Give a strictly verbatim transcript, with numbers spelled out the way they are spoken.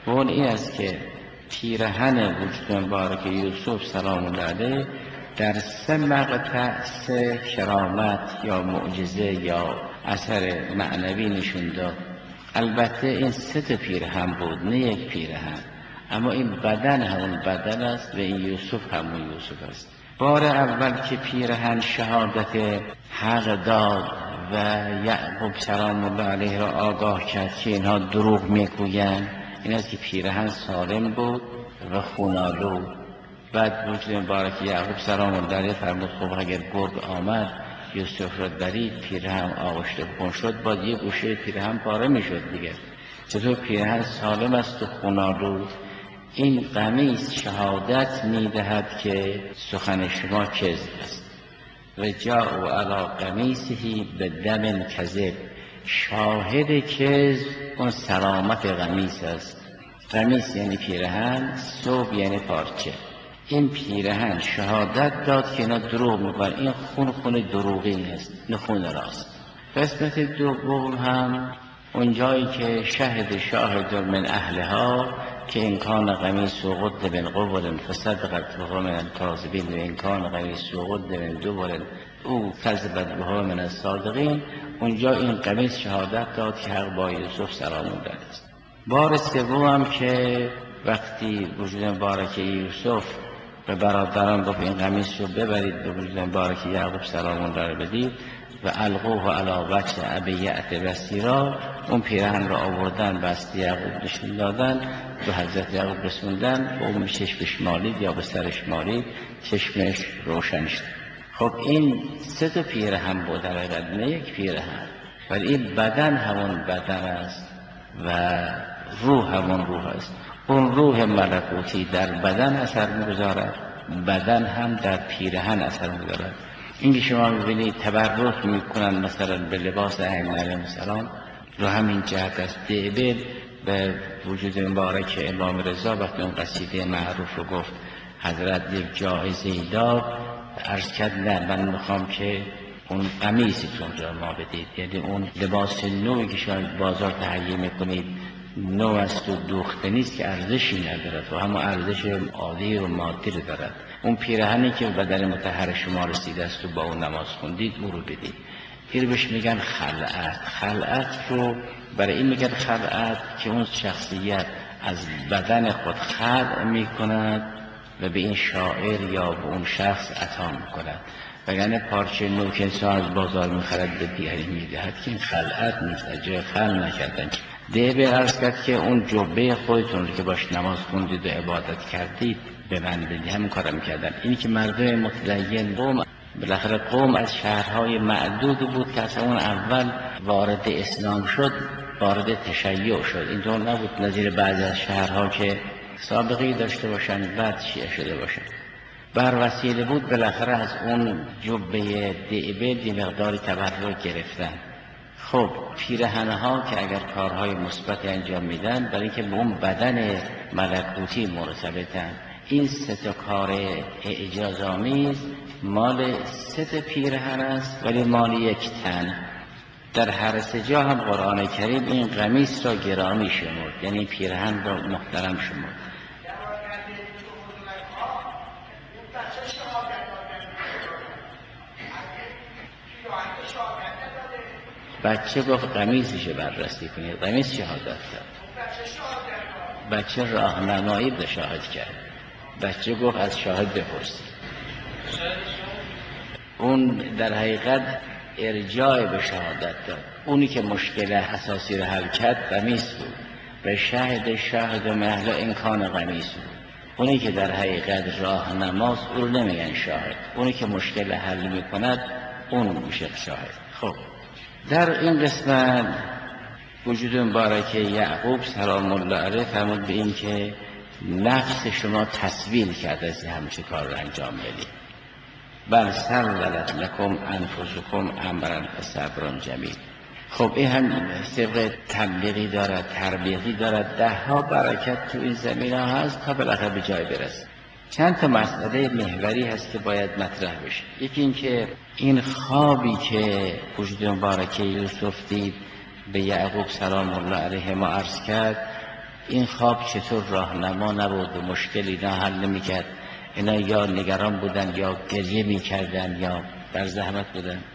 و اون این است که پیرهن وجود مبارک یوسف سلام الله علیه در سه مقطع سه کرامت یا معجزه یا اثر معنوی نشون داد. البته این سه تا پیرهن بود، نه یک پیرهن، اما این بدن همون بدن است و این یوسف همون یوسف است. بار اول که پیرهن شهادت حق داد و یعقوب سلام الله علیه را آگاه کرد که اینها دروغ میگویند، این است که پیرهن سالم بود و خونالو. بعد وجود مبارک یعقوب سلام الله علیه فرمود خب اگر گرگ آمد یوسف را درید، پیرهن آغشته بکن شد، باید یک گوشه پیرهن پاره میشد دیگه. چطور پیرهن سالم است و خونالو؟ این قمیص شهادت میدهد که سخن شما کذب است. و جاء علی قمیصه بدم کذب، شاهد کذب اون سلامت قمیص است. قمیص یعنی پیرهن، ثوب یعنی پارچه. این پیرهن شهادت داد که اینا دروغ میگن، این خون خون دروغین است نه خون راست. قسمت دوم هم اونجایی که شهد شاهد من اهلها که این کان قمیص و قد من قبل فصدقت وهو من الکاذبین و این کان قمیص و قد من دبر او کذبت وهو من الصادقین، اونجا این قمیص شهادت داد که حق با یوسف سلام الله علیه است. بار سوم هم که وقتی وجود مبارک یوسف به برادران گفت این قمیص رو ببرید به وجود مبارک یعقوب سلام الله علیه بدید و القوه علی وجه ابیعت بصیرا، اون پیرهن را آوردن بست یعقوب نشون دادن به حضرت یعقوب رسوندن و اون چشمش مالید یا به سرش مالید، چشمش روشن شد. خب این سه تا پیرهن بود در حقیقت، نه یک پیرهن، ولی این بدن همون بدن است و روح همون روح است. اون روح ملکوتی در بدن اثر می‌گذارد، بدن هم در پیرهن اثر می‌گذارد. این که شما می‌بینید تبرک می‌کنن مثلا به لباس ائمه علیهم السلام، رو همین جهت است. دیبل به وجود مبارک امام رضا وقتی اون قصیده معروف رو گفت حضرت یک جایزه ای داد، عرض کرد نه من میخوام که اون قمیصتون را ما بدید، یعنی اون لباس نوعی که شما بازار تهیه میکنید نو است و دوخته نیست که ارزشی ندارد و همون ارزش عادی و مادی رو دارد. اون پیرهنی که بدن مطهر شما رسیده است و با اون نماز خوندید او رو بدید. این بهش میگن خلعت. خلعت رو برای این میگن خلعت که اون شخصیت از بدن خود خلع میکند و به این شاعر یا به اون شخص عطا میکند. وگرنه پارچه نو که انسان از بازار میخرد به دیگری میدهد که این خلعت نیست، اجای خلع نکردن. ده به عرض کرد که اون جبه خودتون که باش نماز خوندید و عبادت کردید به من بدید، همین کارم میکردن. اینی که مردم متدین قوم، بالاخره قوم از شهرهای معدود بود که اصلا اون اول وارد اسلام شد، وارد تشیع شد. اینطور نبود نظیر بعضی از شهرها که سابقی داشته باشن بعد شیعه شده باشن. بر وسیله بود بالاخره از اون جبه دیبه دی مقداری تبرک گرفتن. خب پیرهنها که اگر کارهای مثبت انجام میدن برای اینکه به اون بدن ملکوتی مرتبطن، این سه تا کار اعجازآمیز مال سه تا پیرهن است ولی مال یک تن. در هر سه جا هم قرآن کریم این قمیص را گرامی شمرد، یعنی پیرهن را محترم شمرد. بچه گفت قمیصش بررسی کنید، قمیص شهادت کرد. بچه راهنمایی به شاهد کرد. بچه گفت از شاهد بپرسید. اون در حقیقت ارجاع به شهادت داد. اونی که مشکل اساسی رو حل کرد قمیص بود و شاهد شاهد محل امکان قمیص بود. اونی که در حقیقت راهنماست او رو نمیگن شاهد، اونی که مشکل حل میکند اون میشه شاهد. خب در این قسمت وجود مبارک یعقوب سلام الله علیه فرمود به این که نفس شما تسویل کرده از همچه کار رو انجام بدید. بل سولت لکم انفسکم امرا فصبر جمیل. خب این هم طبق تبلیغی دارد، تربیتی دارد، ده ها برکت تو این زمین ها هست تا بالاخره به جای برسه. چند تا مسئله محوری هست که باید مطرح بشه. یکی این که این خوابی که وجود مبارک یوسف دید به یعقوب سلام الله علیه ما عرض کرد، این خواب چطور راهنما نبود و مشکلی اینا حل نمی‌کرد؟ اینا یا نگران بودن یا گریه می‌کردن یا در زحمت بودن.